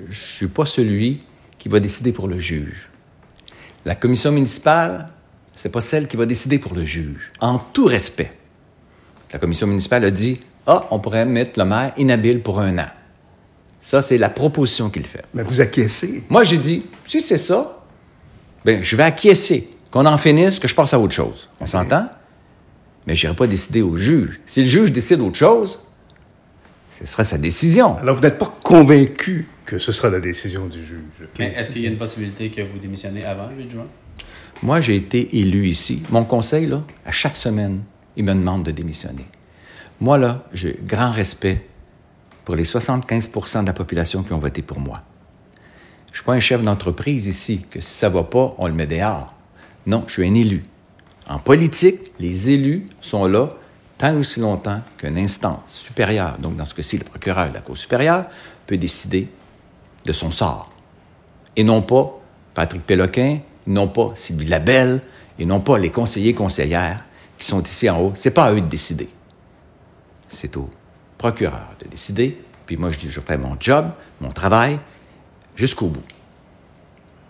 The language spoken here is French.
je ne suis pas celui qui va décider pour le juge. La commission municipale, ce n'est pas celle qui va décider pour le juge. En tout respect, la commission municipale a dit « Ah, on pourrait mettre le maire inhabile pour 1 an. » Ça, c'est la proposition qu'il fait. Mais vous acquiescez. Moi, j'ai dit, si c'est ça, bien, je vais acquiescer, qu'on en finisse, que je passe à autre chose. On s'entend? Mais je n'irai pas décider au juge. Si le juge décide autre chose, ce sera sa décision. Alors, vous n'êtes pas convaincu que ce sera la décision du juge. Mais est-ce qu'il y a une possibilité que vous démissionnez avant le 8 juin? Moi, j'ai été élu ici. Mon conseil, là, à chaque semaine, il me demande de démissionner. Moi, là, j'ai grand respect pour les 75 % de la population qui ont voté pour moi. Je ne suis pas un chef d'entreprise ici, que si ça ne va pas, on le met dehors. Non, je suis un élu. En politique, les élus sont là tant et aussi longtemps qu'une instance supérieure, donc dans ce cas-ci, le procureur de la Cour supérieure, peut décider de son sort. Et non pas Patrick Péloquin, non pas Sylvie Labelle, et non pas les conseillers et conseillères qui sont ici en haut. Ce n'est pas à eux de décider. C'est au procureur de décider. Puis moi, je dis, je fais mon job, mon travail, jusqu'au bout.